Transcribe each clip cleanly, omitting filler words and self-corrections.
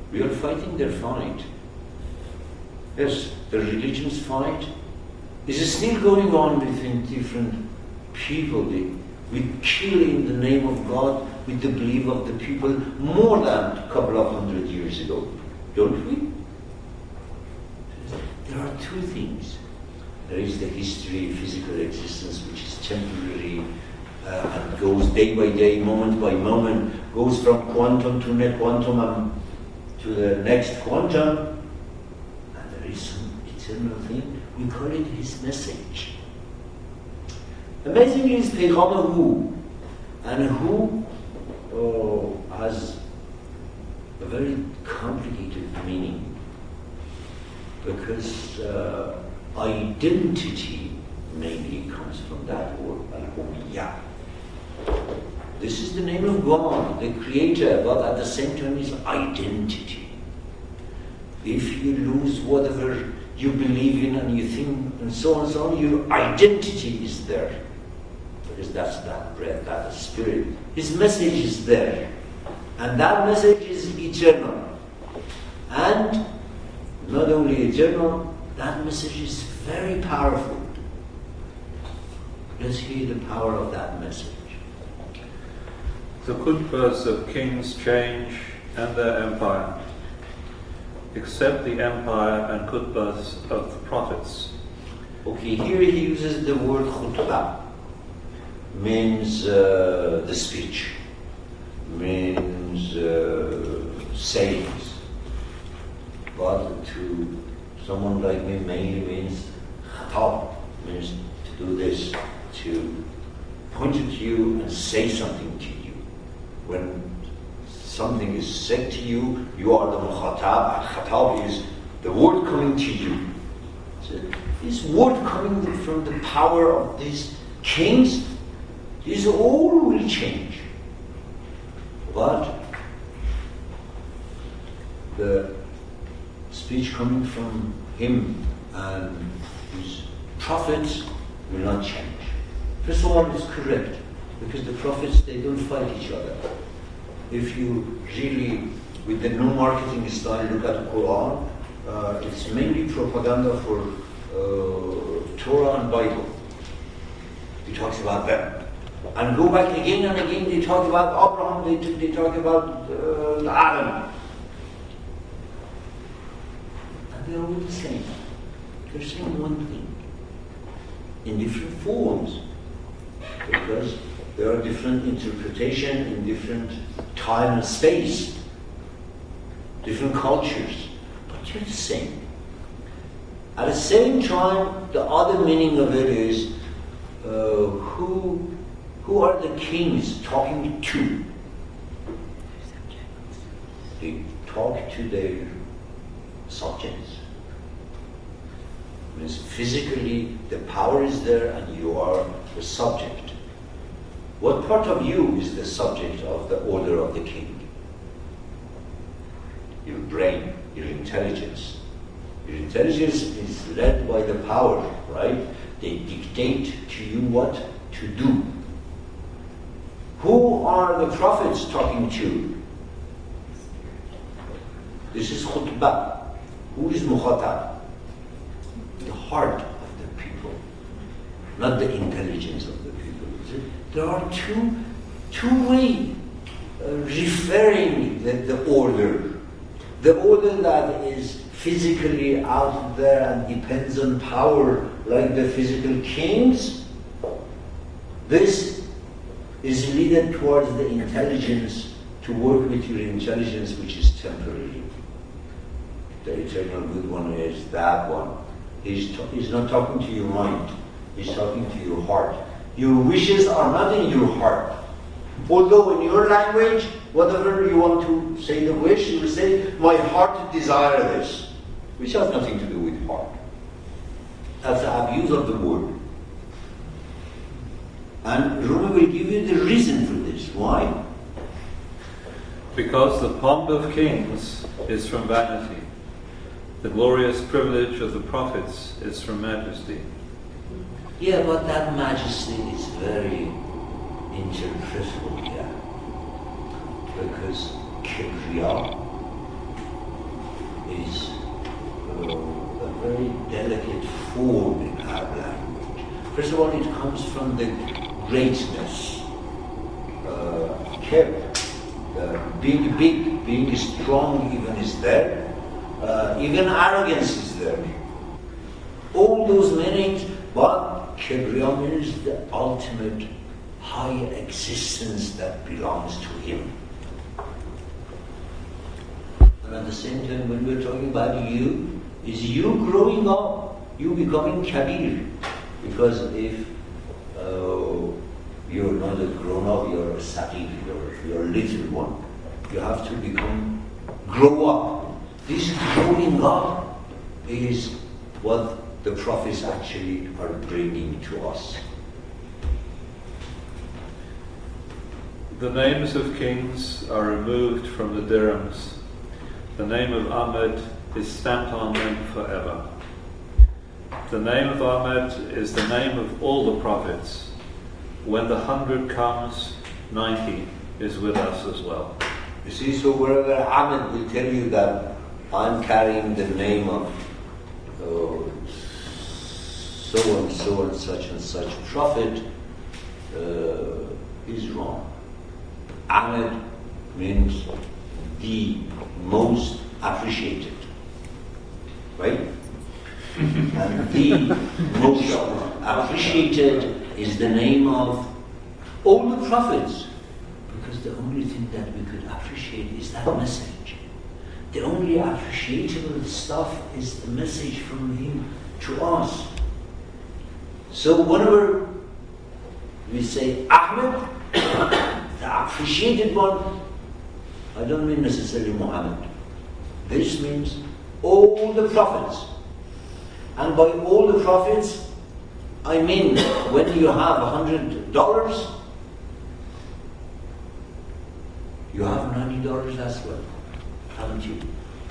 We are fighting their fight. Yes, the religions fight. This is still going on between different people. We kill in the name of God with the belief of the people more than a couple of 100 years ago, don't we? There are two things. There is the history, physical existence, which is temporary and goes day by day, moment by moment, goes from quantum to net quantum and to the next quantum. And there is some eternal thing. We call it his message. Amazingly, it's Peygham Hu. And Hu has a very complicated meaning, because identity mainly comes from that word, al-Huwiyya. This is the name of God, the Creator, but at the same time is identity. If you lose whatever you believe in and you think and so on, your identity is there. Because that's that breath, that spirit. His message is there. And that message is eternal. And not only eternal, that message is very powerful. Let's hear the power of that message. The khutbahs of kings change and their empire, except the empire and khutbahs of the prophets. Okay, here he uses the word khutbah. Means the speech, means sayings. But to someone like me mainly means khatab, means to do this, to point at you and say something to you. When something is said to you, you are the mukhatab, and khatab is the word coming to you. So this word coming from the power of these kings, this all will change. But the speech coming from him and his prophets will not change. First of all, it's correct, because the prophets, they don't fight each other. If you really, with the new marketing style, look at the Quran, it's mainly propaganda for Torah and Bible. He talks about them. And go back again and again, they talk about Abraham, they talk about Adam. And they're all the same. They're saying one thing in different forms, because there are different interpretations in different time and space, different cultures, but you're the same. At the same time, the other meaning of it is who are the kings talking to? They talk to their subjects. It means physically the power is there and you are the subject. What part of you is the subject of the order of the king? Your brain, your intelligence. Your intelligence is led by the power, right? They dictate to you what to do. Who are the prophets talking to? This is khutbah. Who is mukhatab? The heart of the people, not the intelligence of the people. There are two ways referring the order. The order that is physically out there and depends on power, like the physical kings. This is leaded towards the intelligence, to work with your intelligence, which is temporary. The eternal good one is that one. He's not talking to your mind, he's talking to your heart. Your wishes are not in your heart. Although in your language, whatever you want to say the wish, you will say, my heart desire this, which has nothing to do with heart. That's the abuse of the word. And Rumi will give you the reason for this. Why? Because the pomp of kings is from vanity. The glorious privilege of the prophets is from majesty. Yeah, but that majesty is very interpretable, yeah. Because Kibriya is a very delicate form in our language. First of all, it comes from the greatness, being big, being strong even is there, even arrogance is there. All those meanings, but Kibriya means the ultimate high existence that belongs to him. And at the same time, when we're talking about you, is you growing up, you becoming Kabir. Because if you're not a grown-up, you're a Saqif, you're a little one. You have to grow up. This growing up is what the prophets actually are bringing to us. The names of kings are removed from the dirhams. The name of Ahmed is stamped on them forever. The name of Ahmed is the name of all the prophets. When the 100 comes, 90 is with us as well. You see, so wherever Ahmed will tell you that I'm carrying the name of so and such prophet, is wrong. Ahmed means the most appreciated, right? And the most appreciated is the name of all the prophets, because the only thing that we could appreciate is that message. The only appreciable stuff is the message from him to us. So whenever we say Ahmed, the appreciated one, I don't mean necessarily Muhammad. This means all the prophets. And by all the prophets, I mean when you have $100, you have $90 as well, haven't you?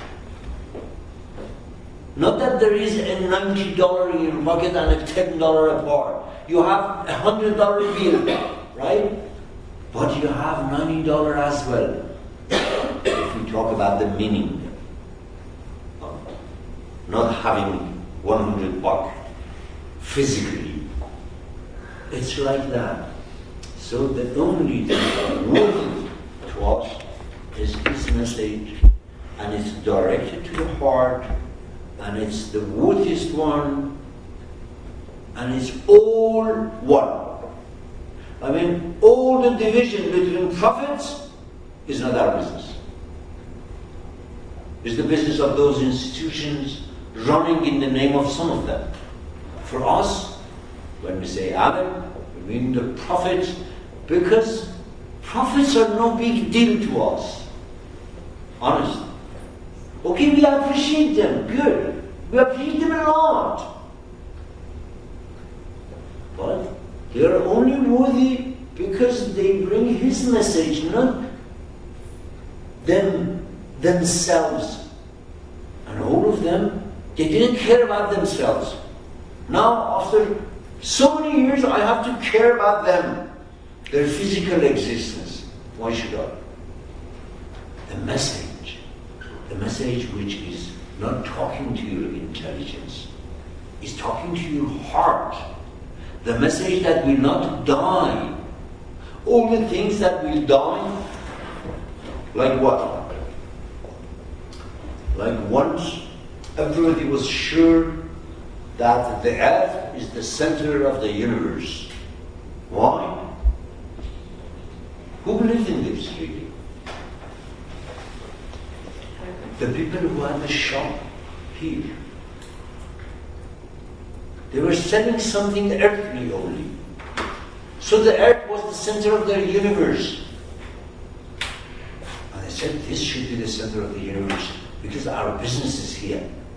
Not that there is a $90 in your pocket and a $10 apart. You have a $100 bill, right? But you have $90 as well. If we talk about the meaning of not having $100 physically, it's like that. So the only thing worthy to us is this message, and it's directed to the heart, and it's the worthiest one, and it's all one. I mean, all the division between prophets is not our business. It's the business of those institutions running in the name of some of them. For us, when we say Ahmed, we mean the prophets, because prophets are no big deal to us. Honestly. Okay, we appreciate them, good. We appreciate them a lot. But they are only worthy because they bring his message, not themselves. And all of them, they didn't care about themselves. Now, after so many years, I have to care about them, their physical existence. Why should I? The message which is not talking to your intelligence, is talking to your heart. The message that will not die. All the things that will die, like what? Like once everybody was sure that the earth is the center of the universe. Why? Who believed in this really? The people who had the shop here. They were selling something earthly only. So the earth was the center of their universe. And they said this should be the center of the universe because our business is here.